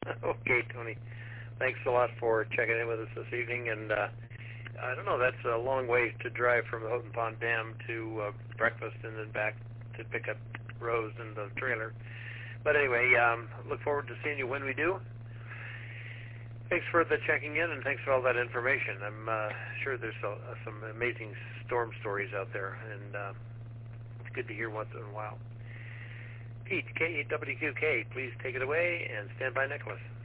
Okay, Tony. Thanks a lot for checking in with us this evening. And I don't know, that's a long way to drive from the Houghton Pond Dam to breakfast and then back to pick up Rose in the trailer. But anyway, look forward to seeing you when we do. Thanks for the checking in, and thanks for all that information. I'm sure there's some amazing storm stories out there, and it's good to hear once in a while. Pete, KWQK, please take it away, and stand by, Nicholas.